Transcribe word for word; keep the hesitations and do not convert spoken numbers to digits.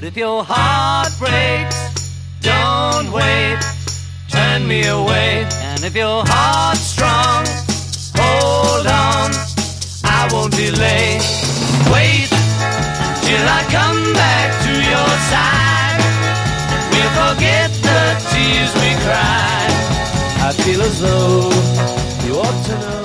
if your heart breaks, don't wait, turn me away. And if your heart's strong, hold on, I won't delay. Wait till I come back to your side. We'll forget the tears we cried. I feel as though you ought to know.